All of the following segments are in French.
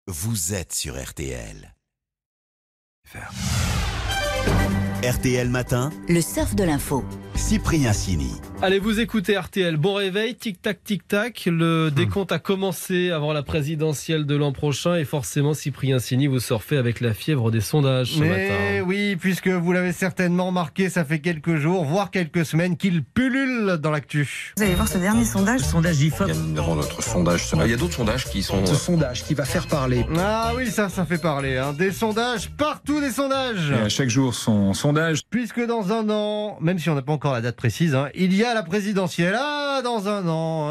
Vous êtes sur RTL. RTL Matin, le surf de l'info. Cyprien Sini. Allez, vous écoutez RTL. Bon réveil, tic-tac, tic-tac. Le décompte a commencé avant la présidentielle de l'an prochain et forcément, Cyprien Sini, vous surfez avec la fièvre des sondages ce matin. Oui, puisque vous l'avez certainement remarqué, ça fait quelques jours, voire quelques semaines qu'il pullule dans l'actu. Vous allez voir ce dernier sondage. Le sondage IFOP. Nous avons notre sondage. Il y a d'autres sondages qui sont... Ce sondage qui va faire parler. Ah oui, ça fait parler. Des sondages, partout des sondages. Et à chaque jour son sondage. Puisque dans un an, même si on n'a pas encore la date précise, il y a la présidentielle. Ah, dans un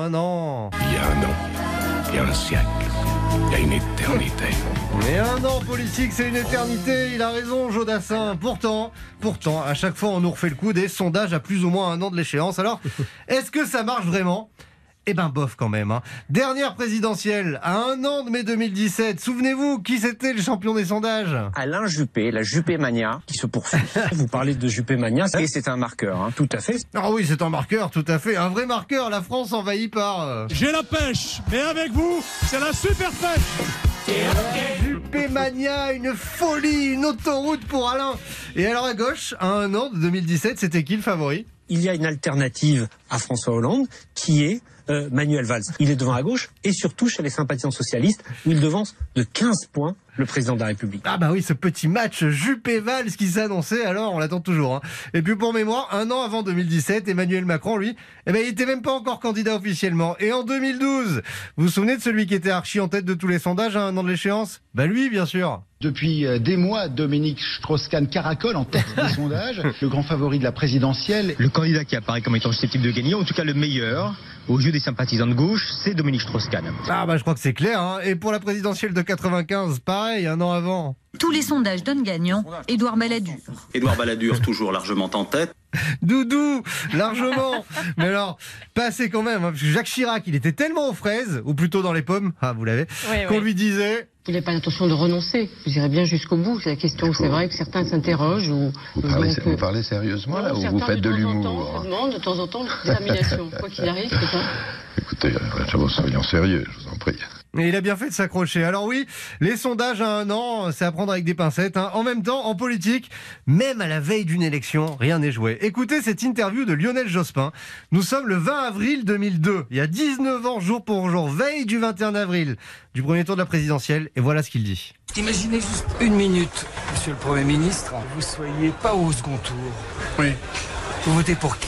an. Il y a un an, il y a un siècle, il y a une éternité. Mais un an politique, c'est une éternité. Il a raison, Jodassin. Pourtant, à chaque fois, on nous refait le coup des sondages à plus ou moins un an de l'échéance. Alors, est-ce que ça marche vraiment ? Eh ben bof quand même. Dernière présidentielle, à un an de mai 2017. Souvenez-vous, qui c'était le champion des sondages ? Alain Juppé, la Juppé Mania qui se poursuit. Vous parlez de Juppé Mania, et c'est un marqueur, tout à fait. Ah oui, c'est un marqueur, tout à fait. Un vrai marqueur, la France envahie par... J'ai la pêche, mais avec vous, c'est la super pêche. Juppé Mania, une folie, une autoroute pour Alain. Et alors à gauche, à un an de 2017, c'était qui le favori ? Il y a une alternative à François Hollande qui est Manuel Valls. Il est devant à gauche et surtout chez les sympathisants socialistes où il devance de 15 points le président de la République. Ah bah oui, ce petit match Juppé-Valls qui s'annonçait, alors on l'attend toujours. Et puis pour mémoire, un an avant 2017, Emmanuel Macron, lui, il était même pas encore candidat officiellement. Et en 2012, vous vous souvenez de celui qui était archi en tête de tous les sondages à un an de l'échéance ? Bah lui, bien sûr. Depuis des mois, Dominique Strauss-Kahn caracole en tête des sondages, le grand favori de la présidentielle. Le candidat qui apparaît comme étant susceptible de gagner, en tout cas le meilleur, aux yeux des sympathisants de gauche, c'est Dominique Strauss-Kahn. Ah bah je crois que c'est clair. Et pour la présidentielle de 95, pareil, un an avant. Tous les sondages donnent gagnant. Édouard Balladur. Édouard Balladur, toujours largement en tête. Doudou, largement. Mais alors, pas assez quand même, parce que Jacques Chirac, il était tellement aux fraises, ou plutôt dans les pommes, vous l'avez, qu'on lui disait... Il n'a pas l'intention de renoncer. Vous irez bien jusqu'au bout. C'est la question. C'est vrai que certains s'interrogent. Vous parlez sérieusement là, ou vous faites de l'humour ? Je demande de temps en temps une détermination. Quoi qu'il arrive, c'est ça. Écoutez, soyons sérieux, je vous en prie. Et il a bien fait de s'accrocher. Alors oui, les sondages à un an, c'est à prendre avec des pincettes. En même temps, en politique, même à la veille d'une élection, rien n'est joué. Écoutez cette interview de Lionel Jospin. Nous sommes le 20 avril 2002. Il y a 19 ans, jour pour jour, veille du 21 avril, du premier tour de la présidentielle. Et voilà ce qu'il dit. Imaginez juste une minute, monsieur le Premier ministre, vous ne soyez pas au second tour. Oui. Vous votez pour qui ?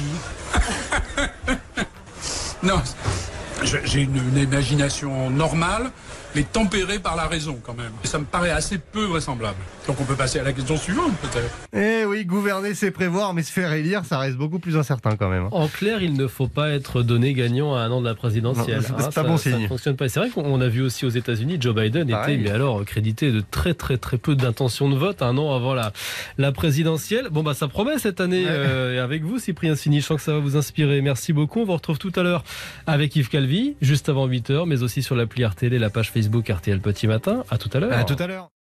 Non, j'ai une imagination normale, mais tempérée par la raison quand même. Et ça me paraît assez peu vraisemblable. Donc on peut passer à la question suivante peut-être. Eh oui, gouverner c'est prévoir, mais se faire élire, ça reste beaucoup plus incertain quand même. En clair, il ne faut pas être donné gagnant à un an de la présidentielle. Non, c'est pas bon signe. Ça ne fonctionne pas. C'est vrai qu'on a vu aussi aux États-Unis, Joe Biden était, mais alors, crédité de très peu d'intention de vote un an avant la présidentielle. Bon, ça promet cette année avec vous, Cyprien Sini. Je sens que ça va vous inspirer. Merci beaucoup. On vous retrouve tout à l'heure avec Yves Calvi, juste avant 8h, mais aussi sur l'appli RTL et la page Facebook RTL Petit Matin. À tout à l'heure. À tout à l'heure.